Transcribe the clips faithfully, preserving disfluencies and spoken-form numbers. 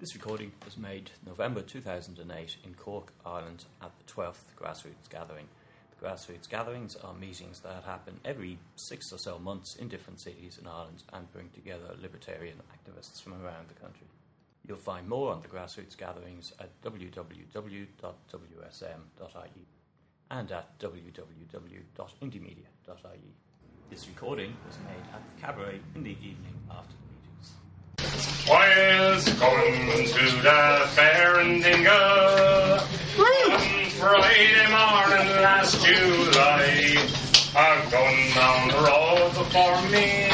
This recording was made November two thousand eight in Cork, Ireland at the twelfth Grassroots Gathering. The Grassroots Gatherings are meetings that happen every six or so months in different cities in Ireland and bring together libertarian activists from around the country. You'll find more on the Grassroots Gatherings at w w w dot w s m dot i e and at w w w dot indie media dot i e. This recording was made at the cabaret in the evening after the meetings. Whilst going to the fair in Dingle on Friday morning last July, I'm going down the road before me,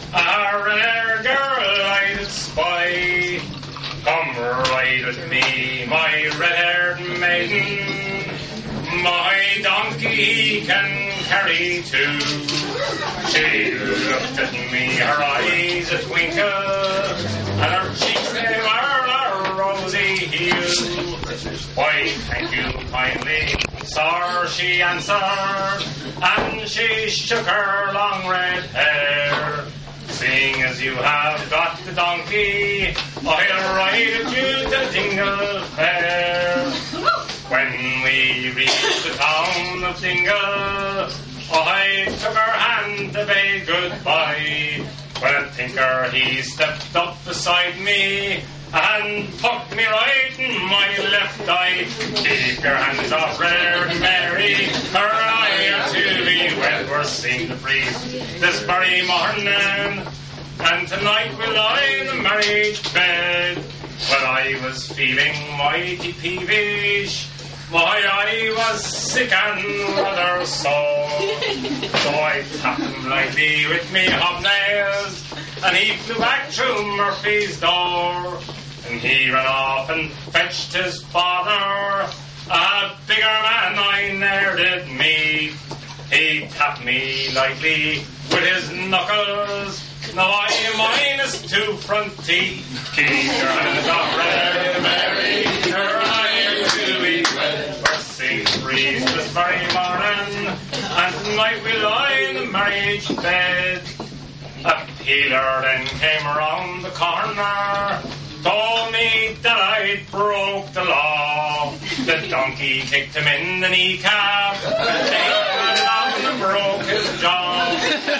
a rare girl I did spy. Come ride with me, my red-haired maiden, my donkey he can carry too. She looked at me, her eyes a twinkle, and her cheeks they were a rosy hue. Why, thank you kindly, sir, she answered, and she shook her long red hair. Seeing as you have got the donkey, I'll ride with you to Dingle Fair. When we reached the town of Dingle, I took her hand to bid goodbye. When a tinker he stepped up beside me and poked me right in my left eye. Keep your hands off Red Mary, her eye are to be wet. We're seeing the breeze this very morning, and tonight we'll lie in the marriage bed. Well, I was feeling mighty peevish, my eye was sick and rather sore, so I tapped him lightly with me hobnails, and he flew back through Murphy's door. And he ran off and fetched his father, a bigger man I ne'er did meet. He tapped me lightly with his knuckles, now I am minus two front teeth. Keep your hands off Red Mary, her eye to be wet. We're seeing the breeze this very morning, and tonight we lie in the marriage bed. A peeler then came around the corner, told me that I'd broke the law. The donkey kicked him in the kneecap, and and broke his jaw.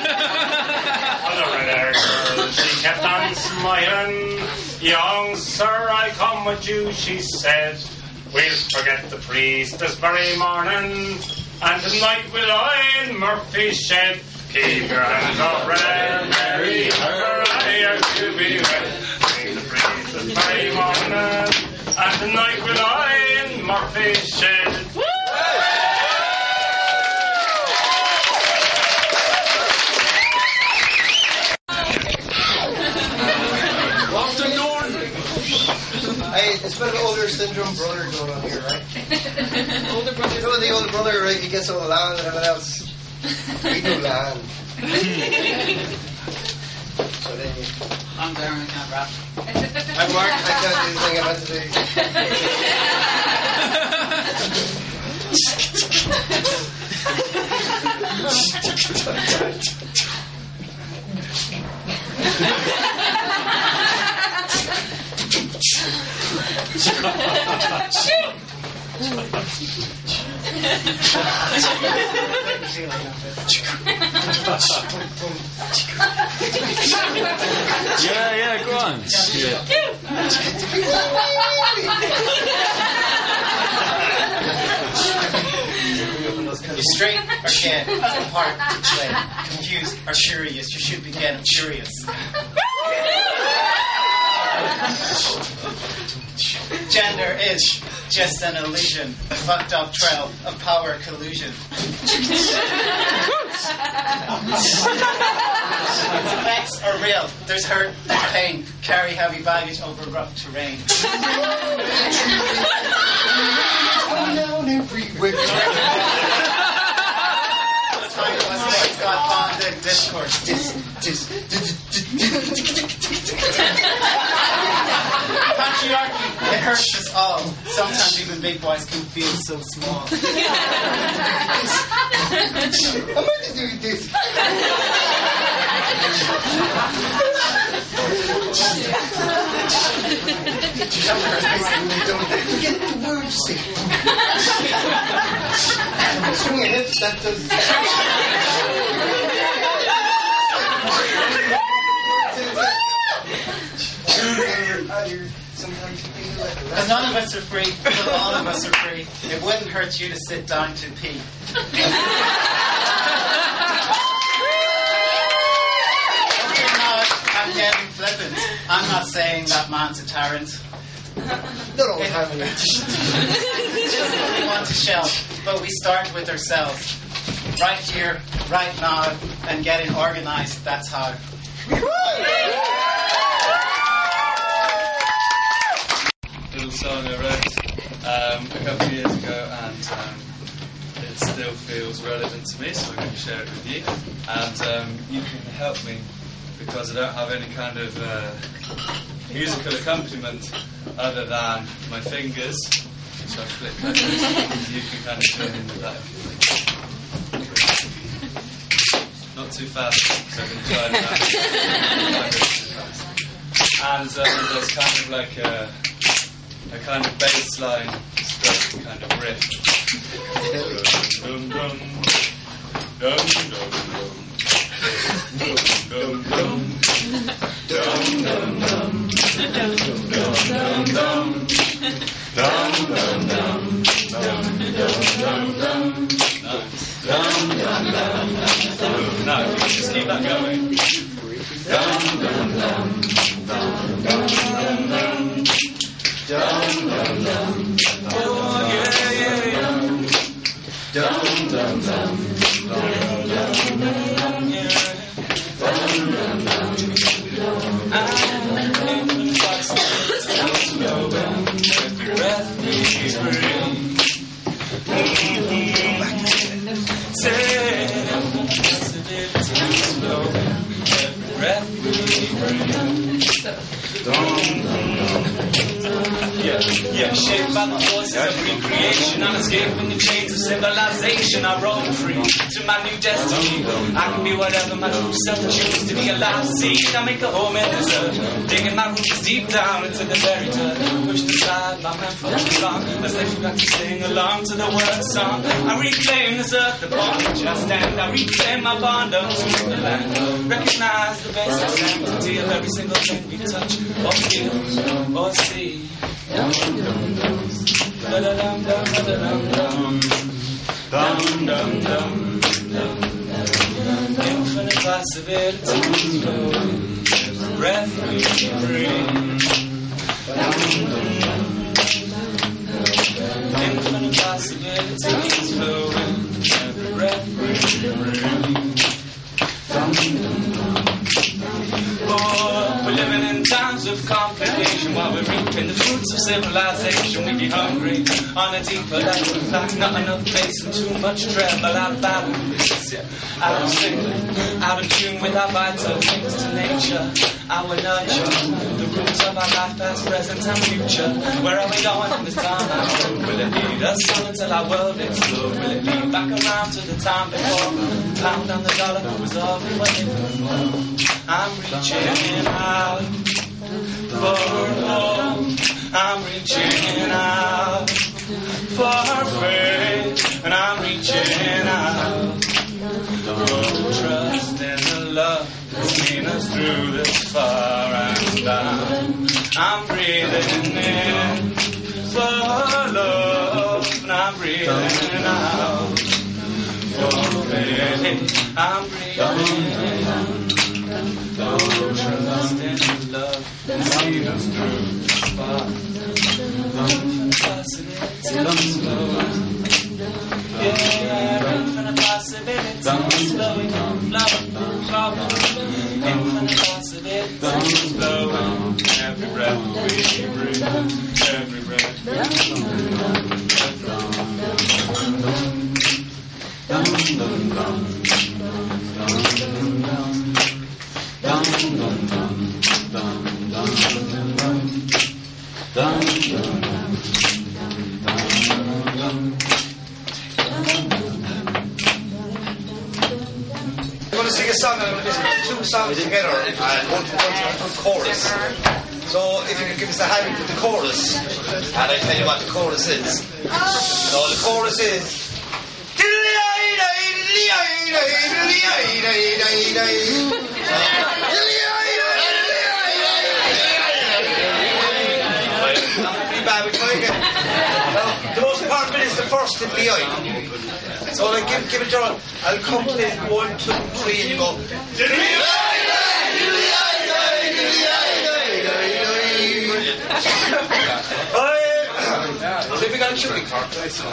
The red-haired girl, she kept on smiling. Young sir, I come with you, she said. We'll forget the priest this very morning, and tonight we'll lie in Murphy's shed. Keep your hands off Red Mary, her eye are to be wet. The priest this very morning, and tonight we'll lie in Murphy's shed. Hey, it's a bit of older syndrome brother going on here, right? Older brother. You know the older brother, right? He gets all the land and everything else. We do land. So then you... I'm Darren, I can't rap. I'm Mark, I can't do anything about Yeah, yeah, go on. Yeah. You're straight or dead, apart or play, confused or curious, you should be getting curious. Gender is just an illusion, a fucked up trail of power collusion. Its effects are real. There's hurt, there's pain. Carry heavy baggage over rough terrain. It's got bonded discourse. Dis, dis, Patriarchy, it hurts us all. Sometimes even big boys can feel so small. I'm going to do this. See. Swing your hips, that does. Because none of us are free, but all of us are free. It wouldn't hurt you to sit down to pee. I'm getting flippant. I'm not saying that man's a tyrant. Not all the time. We want to shelf, but we start with ourselves. Right here, right now, and getting organised, that's how. Little song I wrote um, a couple of years ago, and um, it still feels relevant to me, so I'm going to share it with you. And um, you can help me, because I don't have any kind of uh, musical accompaniment other than my fingers. So I click like this. You can kind of join in with that if you like. Not too fast, so I can try that. And um, there's kind of like a, a kind of bass line stroke kind of riff. Dum dum dum dum dum. Dum dum dum dum dum dum dum dum dum dum dum dum dum dum. No, just keep that going. Dum dum dum dum dum dum dum dum dum. Oh yeah yeah yeah. Dum dum dum dum dum dum yeah. Dum dum dum. I'm in the box. Every breath we breathe. Say possibilities flow. Every breath we breathe. Yeah, yeah, shaped by the forces of recreation. I'm escaping the chains of civilization. I roam free to my new destiny. I can be whatever my true self chooses to be. Alive, seed, I make a home in this earth. Digging my roots deep down into the very dirt. Pushed aside my men from the wrong, as they forgot to sing along to the word song. I reclaim this earth upon which I stand. I reclaim my bond unto the land. Recognize the basic sanctity of every single thing we touch or feel or see. Dum dum dum, da da dum dum da da dum dum, dum dum dum dum. Infinite possibilities flowing, every breath we breathe. Dum dum dum. Infinite possibilities flowing, every breath we breathe. Dum dum dum. Oh, we're living in times of complication while we're reaping the fruits of civilization. We be hungry on a deeper level, like not enough bass and too much treble. Out of balance, yeah, out of sync, out of tune with our vital links to nature. Our nurture, the roots of our life, past, present, and future. Where are we going in this time? Will it lead us on until our world explodes? Will it lead back around to the time before? Pound on the dollar was all we were living for. I'm reaching out for hope. I'm reaching out for faith. And I'm reaching out for trust in the love that's seen us through this far and down. I'm breathing in for love. And I'm breathing out for faith. I'm breathing in. Oh, trust in love and see us through the far. Infinite possibilities flowing. Yeah, infinite possibilities flowing, flowing, flowing. Infinite possibilities flowing. Every breath we breathe, every breath we breathe. Dum dum dum dum dum dum dum dum dum. We're going to sing a song, two songs together, and one, one, one chorus. So if you could give us a hand with the chorus, and I tell you what the chorus is. So the chorus is. The most important bit is the first in the eye. So like give, give it your own. I'll come in one, two, three, and you go. So if we got a shooting card.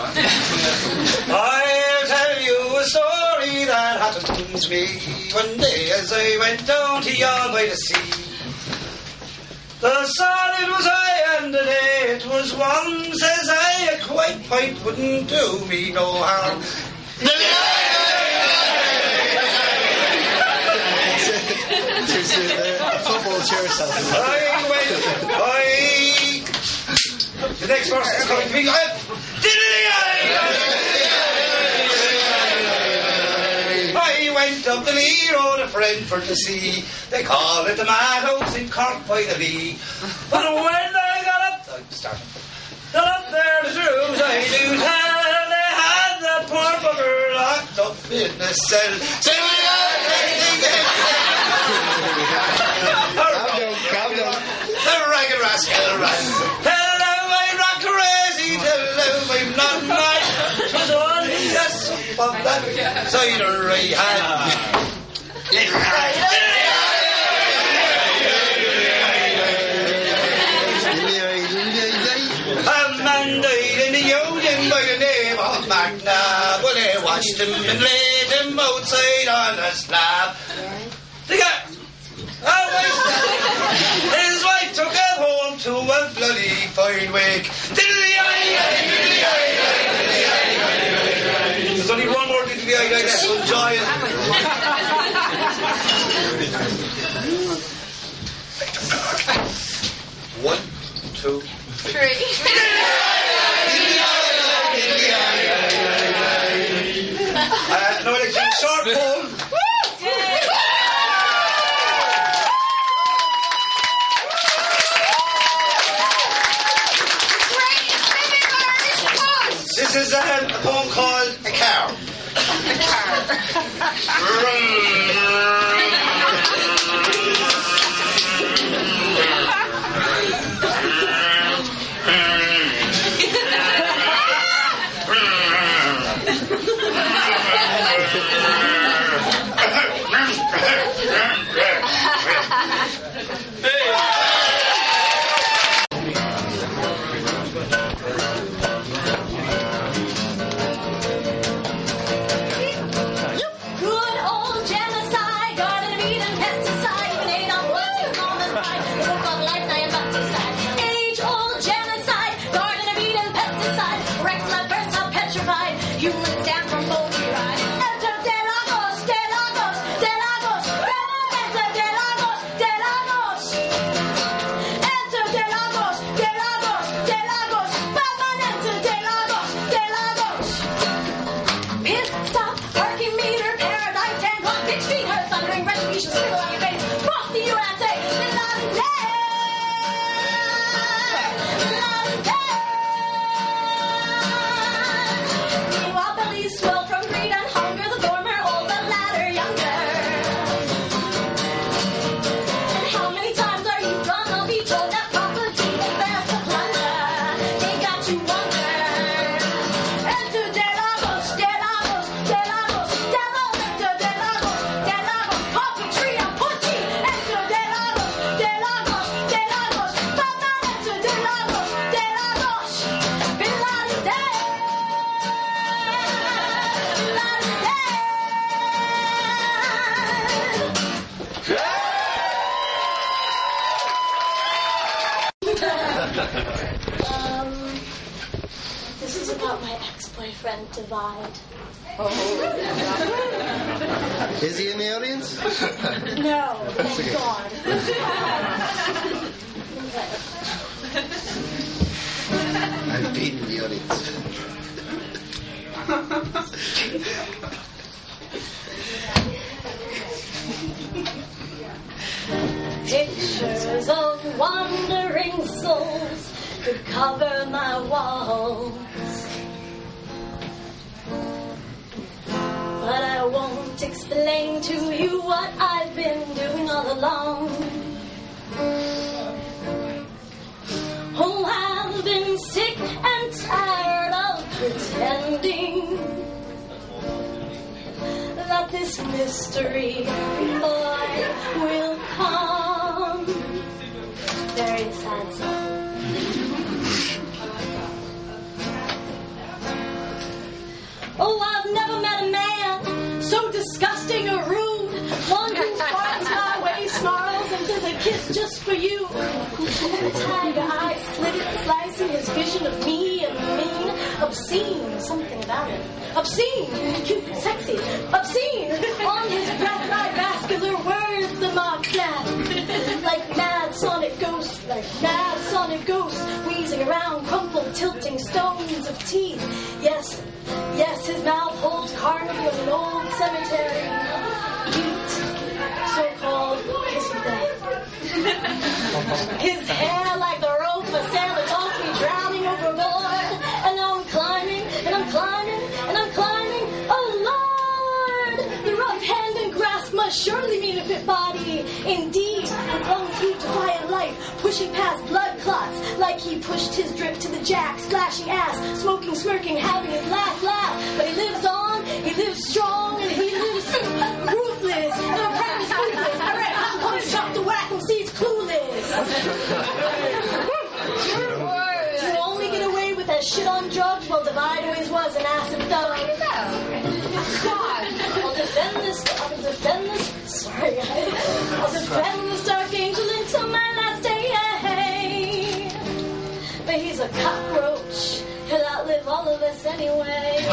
I'll tell you a story that happened to me one day as I went down to yon by the sea. The sun it was high and the day it was warm, says I, a quiet pint wouldn't do me no harm. Football chair sound. I went, I... The next verse is coming to me. I went up the Lee Road, a friend for to see. They call it the Madhouse in Cork by the Lee. But when I got up, I'm starting. Got up there, the rooms I do tell, they had that poor bugger locked up in a cell. So we got everything. Calm down. The ragged rascal ran. Tell them I'm not crazy, tell them I'm not mad. 'Twas only a sup of that cider I had. A man died in the Union by the name of Magna. Well, they watched him and laid him outside on a slab. They got... His wife took him home to a bloody fine wake. There's only one more diddly I guess, so enjoy it. One, two, three. uh, no election, short poem. This is a, a poem called A Cow. A cow. Um, this is about my ex-boyfriend, Divide. Oh. Is he in the audience? No, thank God. I've been in the audience. Pictures of wandering souls could cover my walls. But I won't explain to you what I've been doing all along. Oh, I've been sick and tired of pretending that this mystery boy will come. Very sad song. Oh, I've never met a man so disgusting or rude. One who finds my way, snarls and says a kiss just for you. The tiger eyes slit it, slicing his vision of me and mean. Obscene, something about it. Obscene, cute, sexy, obscene. On his breath, my vascular words, the mob snap. Like mad sonic ghosts, like mad sonic ghosts, wheezing around, crumpled, tilting stones of teeth. Yes, yes, his mouth holds carnage of an old cemetery. Cute, so-called kissing death. His hair like the rope a sailor tossed me drowning overboard. And now I'm climbing, and I'm climbing, and I'm climbing. Oh Lord! The rough hand and grasp must surely mean a fit body. Indeed, his lungs heave to quiet life, pushing past blood clots, like he pushed his drip to the jack, splashing ass, smoking, smirking, having his last laugh. But he lives on, he lives strong, and he lives ruthless. And I'm practice ruthless. I read hot punch, chop the whack, and sees clueless. You only get away with that shit on drugs. Well, Divide always was an acid thug. God, I'll defend this. I'll defend this. Sorry, guys. I'll defend this dark angel until my last day. But he's a cockroach. He'll outlive all of us anyway.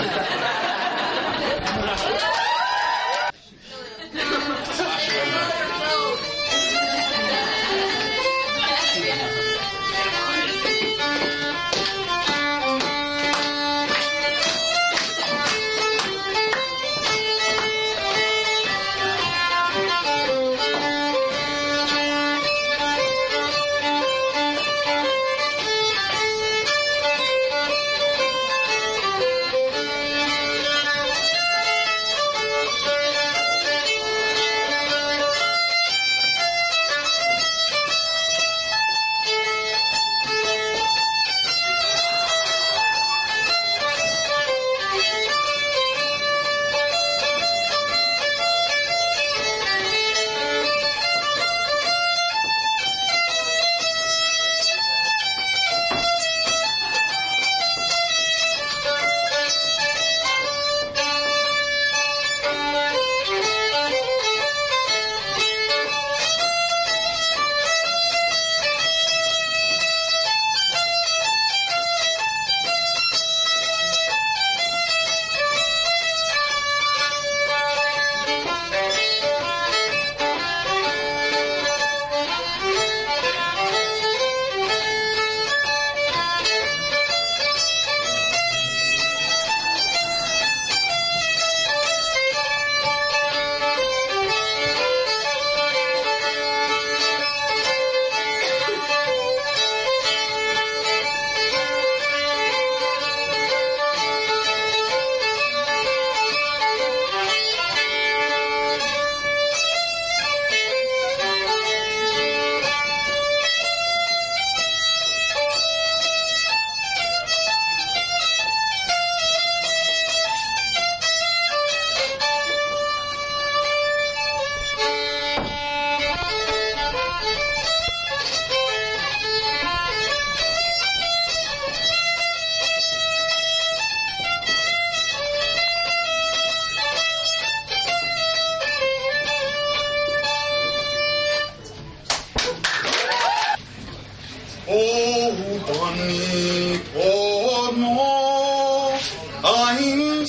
I'm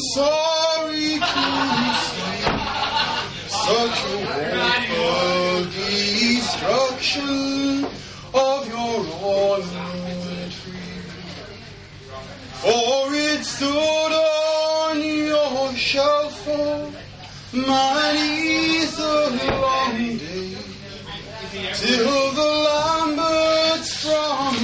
sorry to see such a woeful destruction of your royal tree. For it stood on your shelf for many's the long day, till the Lamberts from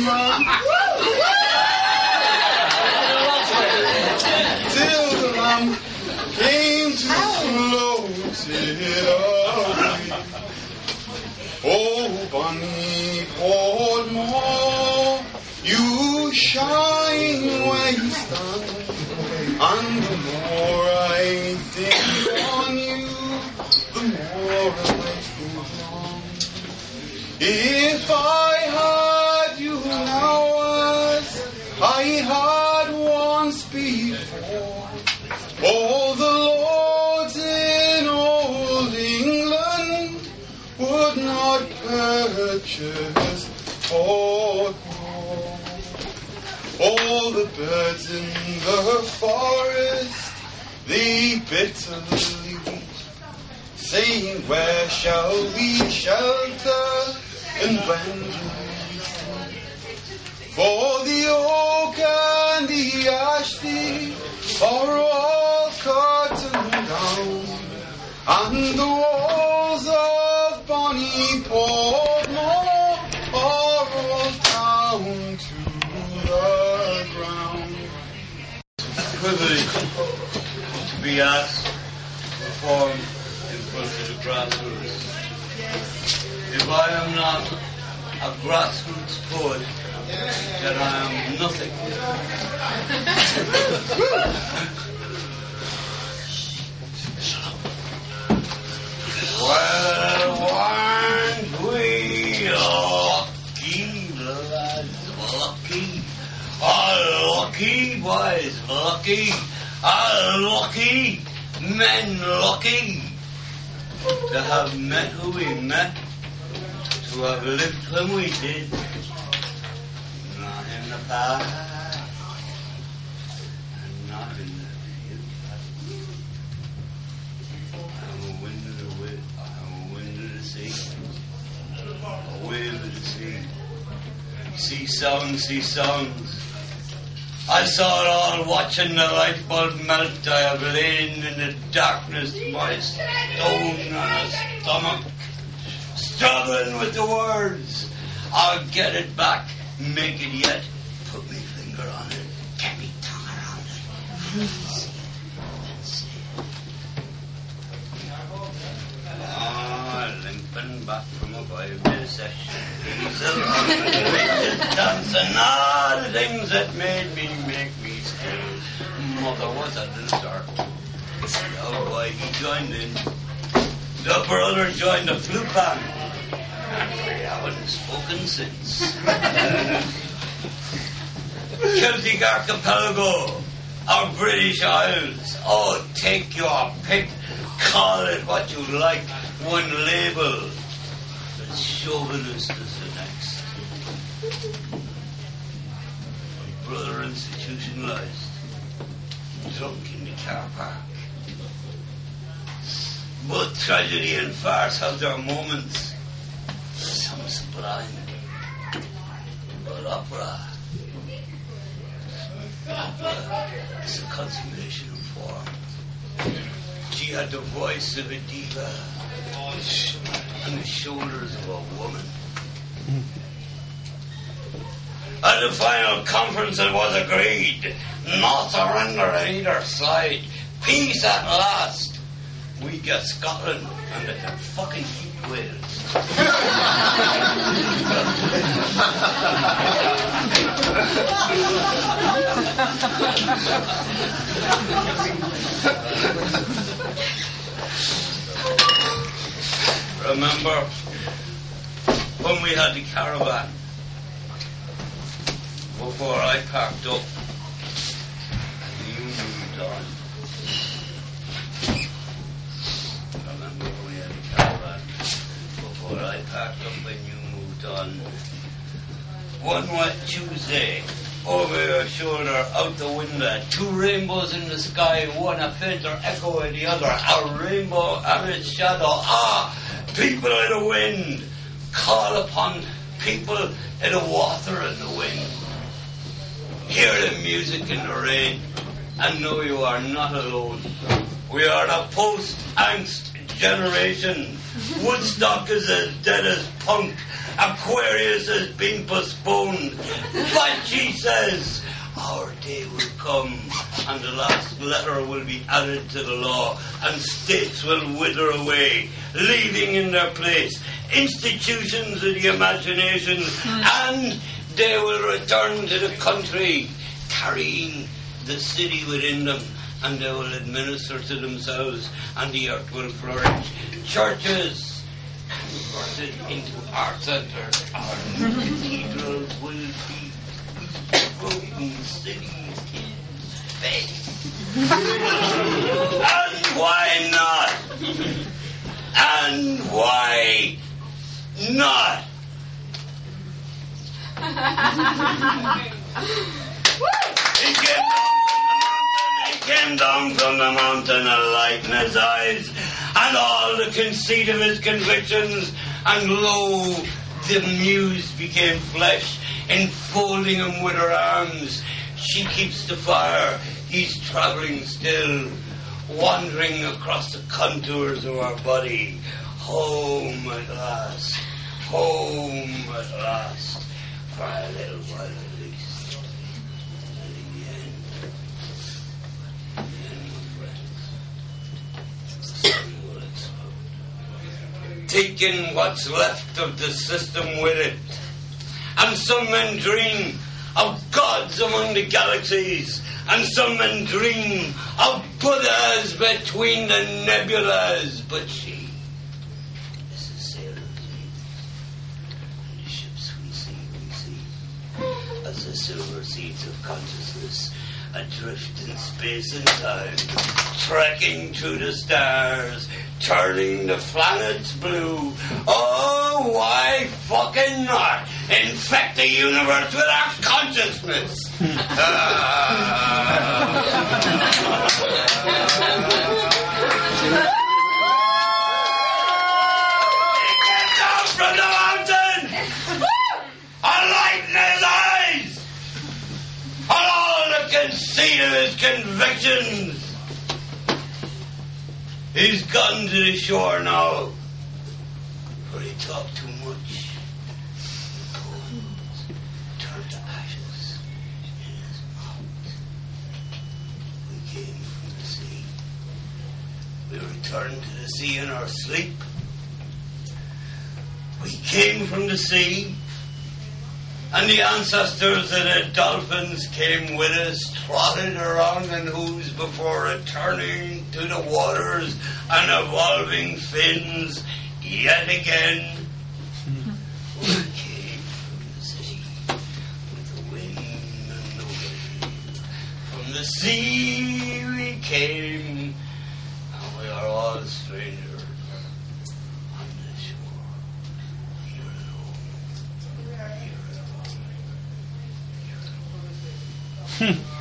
till the lamb came to float it away. Oh, Bonnie Portmore, you shine when you stand, and the more I think on you, the more I feel wrong. If I had you now as I had once before, all the lords in old England would not purchase Portmore. All the birds in the forest, they bitterly weep, saying, where shall we shelter and when do we sleep? For the oak and the ash tree are all cut down, and the walls of Bonnie Portmore are all down to the ground. Privilege to be asked to perform in front of the grassroots. If I am not a grassroots poet, then I am nothing. Well, weren't we lucky, lads, lucky? Oh, lucky boys, lucky. Oh, lucky men, lucky to have met who we met, to have lived when we did. Not in the past, and not in the future. I'm a wind of the wind, I'm a wind of the sea, a wave of the sea. See sounds, see sounds. I saw it all watching the light bulb melt. I have lain in the darkness, my stone on a stomach, struggling with the words. I'll get it back, make it yet, put me finger on it, get me tongue around it. See it. Ah, limping back from a five-day session. Diesel on the dancing, all the things that made me make me still. Mother was at the start. Oh boy, he joined in. The brother joined the flute band. And we haven't spoken since. Celtic Archipelago, our British Isles. Oh, take your pick. Call it what you like. One label. But chauvinist is the next. My brother institutionalized. Drunk in the car park. Both tragedy and farce have their moments. Some sublime. But opera. Opera is a consummation of form. She had the voice of a diva and the shoulders of a woman. At the final conference it was agreed, no surrender on either side. Peace at last. We get Scotland and they can fucking keep Wales. Remember when we had the caravan before I packed up and you moved on? Remember when we had the caravan before I packed up and you moved on? One wet Tuesday, over your shoulder, out the window, two rainbows in the sky, one a fainter echo of the other, a rainbow and its shadow. Ah, people in the wind, call upon people in the water and the wind. Hear the music in the rain, and know you are not alone. We are the post-angst generation. Woodstock is as dead as punk. Aquarius has been postponed. But she says, our day will come, and the last letter will be added to the law, and states will wither away, leaving in their place institutions of the imagination, and they will return to the country, carrying the city within them, and they will administer to themselves, and the earth will flourish. Churches converted into art centres, our cathedrals will be broken cities in space. And why not? And why not? He came came down from the mountain, a light in his eyes, and all the conceit of his convictions, and lo, the muse became flesh, enfolding him with her arms. She keeps the fire, he's travelling still, wandering across the contours of our body. Home at last, home at last, for a little while at least. And in the end, taking what's left of the system with it. And some men dream of gods among the galaxies, and some men dream of Buddhas between the nebulas. But she is a sailor's maid, and the ships we see, we see, as the silver seeds of consciousness adrift in space and time, trekking through the stars, turning the planets blue. Oh, why fucking not infect the universe with our consciousness? He came down from the mountain, a light in his eyes, and all the conceit of his convictions. He's gone to the shore now, for he talked too much. The bones turned to ashes in his mouth. We came from the sea. We returned to the sea in our sleep. We came from the sea, and the ancestors of the dolphins came with us, trotted around in hooves before returning to the waters and evolving fins yet again. We came from the sea with the wind and the wave. From the sea we came, and we are all strangers on the shore. Here at home. Here at home. Here at home.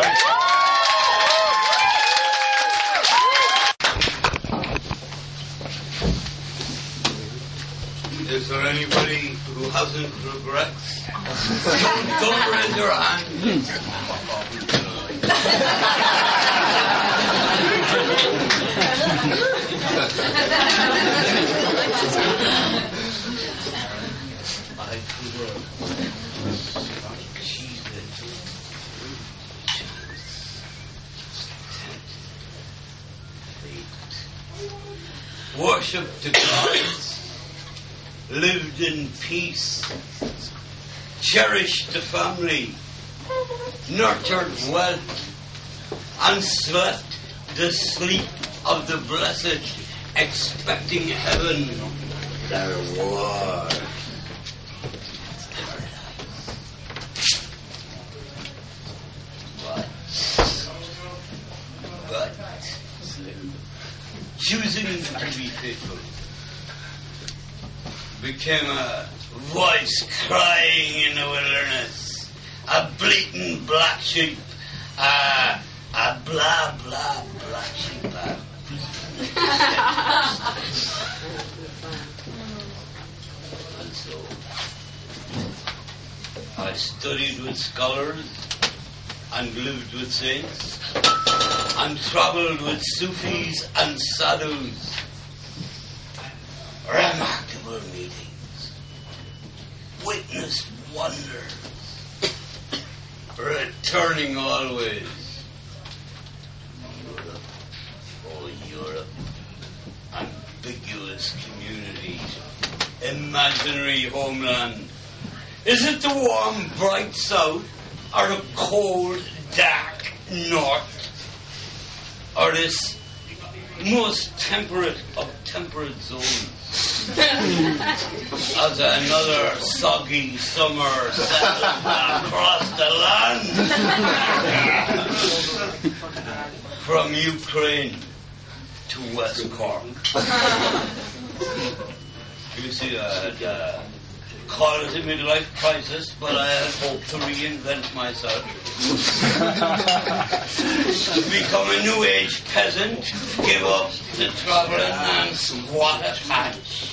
Is there anybody who hasn't regrets? Don't raise your hand. I could have achieved it. Worshipped the gods, lived in peace, cherished the family, nurtured wealth, and slept the sleep of the blessed, expecting heaven, their reward. But, but, choosing to be faithful became a voice crying in the wilderness, a bleating black sheep, a, a blah, blah, black sheep. Uh, and so I studied with scholars and lived with saints and travelled with Sufis and Sadhus. remarkable meetings, witnessed wonders, returning always. Europe, oh Europe, ambiguous community, imaginary homeland. Is it the warm, bright south, or the cold, dark north, or this most temperate of temperate zones? As another soggy summer settles across the land from Ukraine to West Cork. You see, uh, uh, call it a midlife crisis, but I had hoped to reinvent myself. Become a new age peasant, give up the travelling and squat at hatch.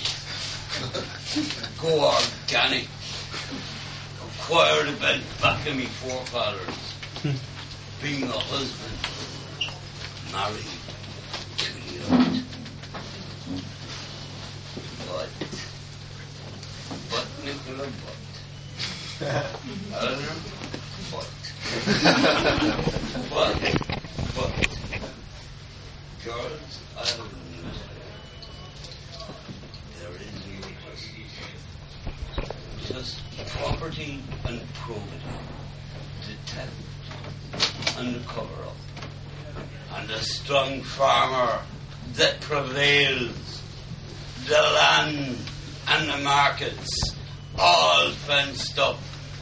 Go organic. Acquire the bent back of me forefathers. Being a husband. Married to the earth. But, but, Nicola, but. Eleanor, but. But, but. Girls, I have admitted. There is no prestige. Just property and probity. Detect and cover up. And a strong farmer that prevails. The land and the markets all fenced up.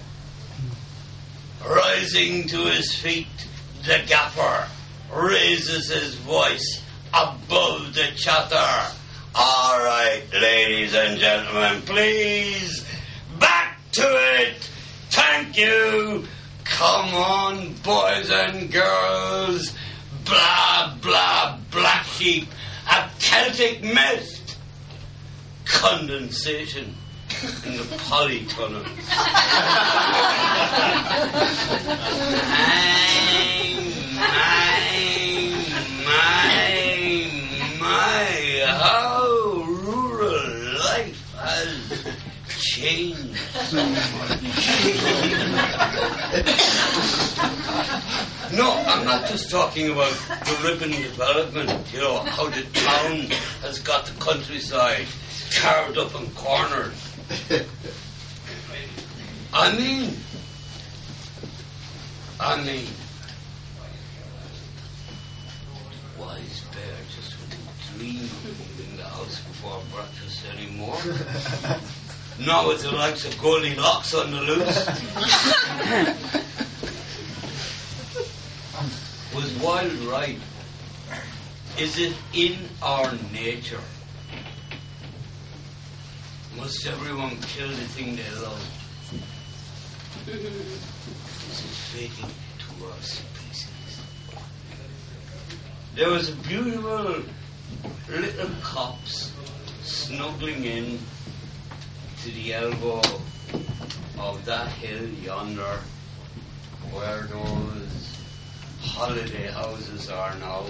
Rising to his feet, the gaffer raises his voice above the chatter. All right, ladies and gentlemen, please, back to it. Thank you. Come on, boys and girls. Blah, blah, black sheep. A Celtic myth. Condensation in the polytunnels. my, my, my, how rural life has changed. No, I'm not just talking about the ripping development, you know, how the town has got the countryside carved up and cornered. I mean, I mean, wise bear just wouldn't dream of leaving the house before breakfast anymore. Not with the likes of Goldilocks on the loose. Was wild right? Is it in our nature? Must everyone kill the thing they love? Is it fatal to our species? There was a beautiful little copse snuggling in to the elbow of that hill yonder where those holiday houses are now.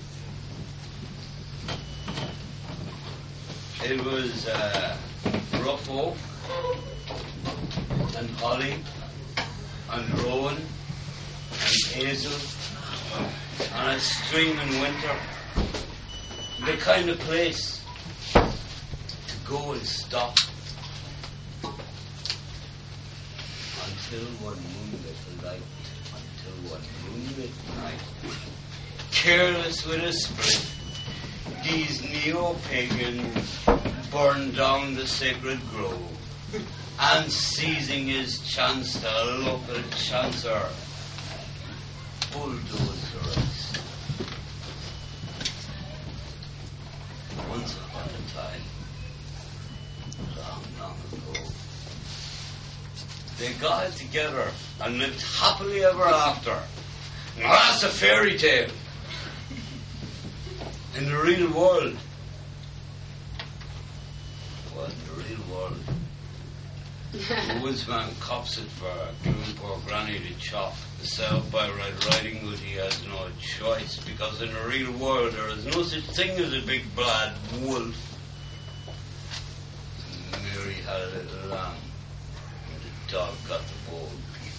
It was uh, rough oak and holly and rowan and hazel and a stream in winter. The kind of place to go and stop until one moonlit light, until one moonlit night, careless with a split, these neo-pagans burned down the sacred grove, and seizing his chance to a local chancer, bulldozed the rest. Once upon a time, long, long ago, they got it together and lived happily ever after. Now that's a fairy tale. In the real world, well, in the real world, the woodsman cops it for giving poor granny the chop. The self by Red Riding Hood, he has no choice, because in the real world there is no such thing as a big bad wolf. he had a little lamb, and the dog got the bone.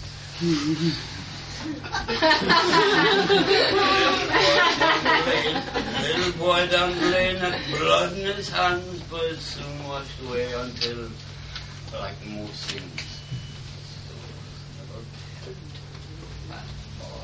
Little boy down the lane had blood in his hands, but it soon washed away until, like most things, so never turned back more.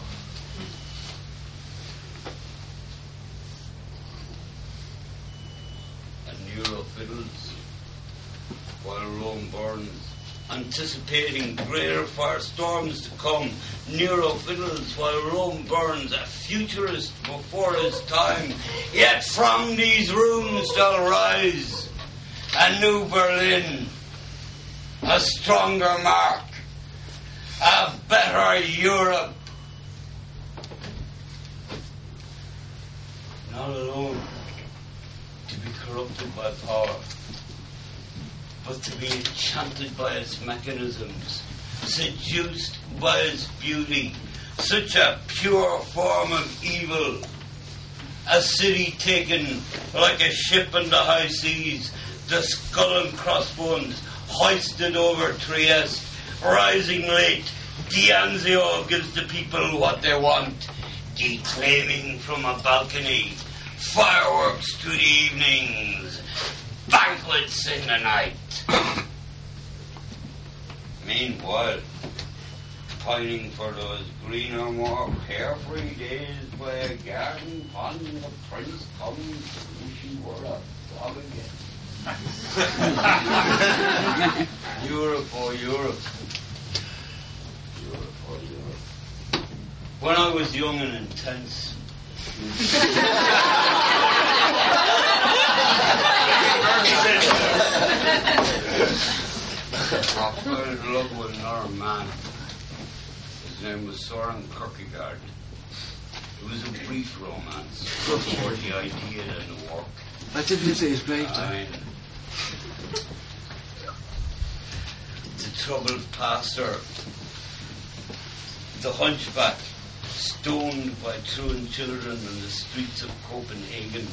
And Nero fiddles while Rome burns, anticipating greater firestorms to come. Nero fiddles while Rome burns, a futurist before his time. Yet from these ruins shall rise a new Berlin, a stronger Mark, a better Europe. Not alone to be corrupted by power, but to be enchanted by its mechanisms, seduced by its beauty, such a pure form of evil. A city taken like a ship in the high seas, the skull and crossbones hoisted over Trieste, rising late, D'Anzio gives the people what they want, declaiming from a balcony, fireworks to the evenings, banquets in the night. Meanwhile, pining for those greener, more carefree days by a garden pond, the prince comes to wish he were a dog again. Europe, oh Europe. Europe, oh Europe. When I was young and intense, I fell in love with another man. His name was Soren Kierkegaard. It was a brief romance before the idea didn't work. I didn't say his grave. I, the troubled pastor, the hunchback, stoned by truant children in the streets of Copenhagen.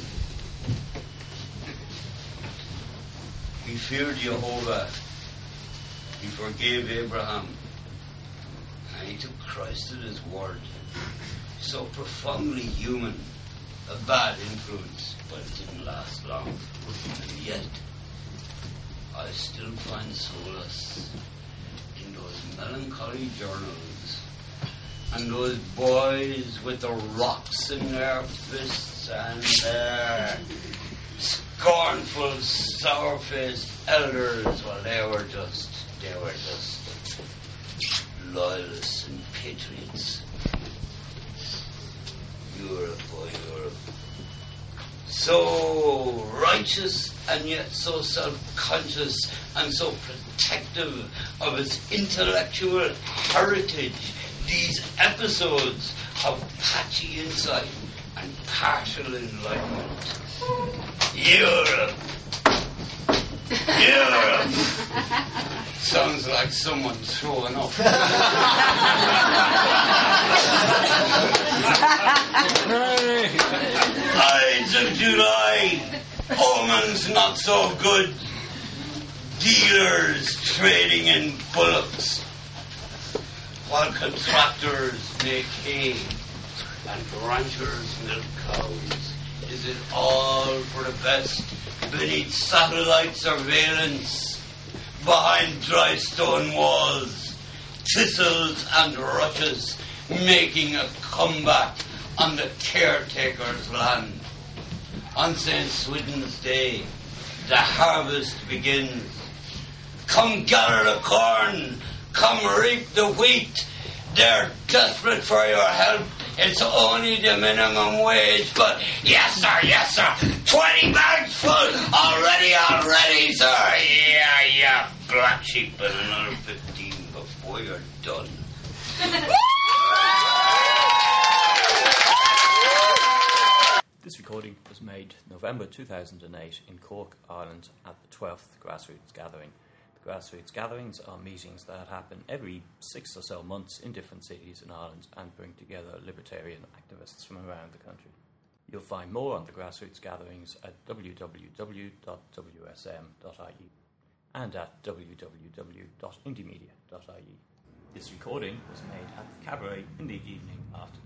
He feared Jehovah. He forgave Abraham. And he took Christ at his word. So profoundly human, a bad influence, but it didn't last long. And yet, I still find solace in those melancholy journals and those boys with the rocks in their fists and their scornful, sour-faced elders. Well, they were just, they were just loyalists and patriots. Europe, oh Europe. So righteous and yet so self-conscious and so protective of its intellectual heritage. These episodes of patchy insight and partial enlightenment. Europe. Europe. Sounds like someone throwing up. Ides of July, omens not so good. Dealers trading in bullocks, while contractors make hay and ranchers milk cows. Is it all for the best beneath satellite surveillance, behind dry stone walls, thistles and rushes making a comeback on the caretaker's land? On Saint Swithin's Day, the harvest begins. Come gather the corn, come reap the wheat. They're desperate for your help. It's only the minimum wage, but yes, sir, yes, sir. Twenty bags full, already, already, sir. Yeah, yeah, black sheep, and another fifteen before you're done. This recording was made November two thousand eight in Cork, Ireland, at the twelfth Grassroots Gathering. The Grassroots Gatherings are meetings that happen every six or so months in different cities in Ireland and bring together libertarian activists from around the country. You'll find more on the Grassroots Gatherings at w w w dot w s m dot i e. and at w w w dot indie media dot i e. This recording was made at the Cabaret in the evening after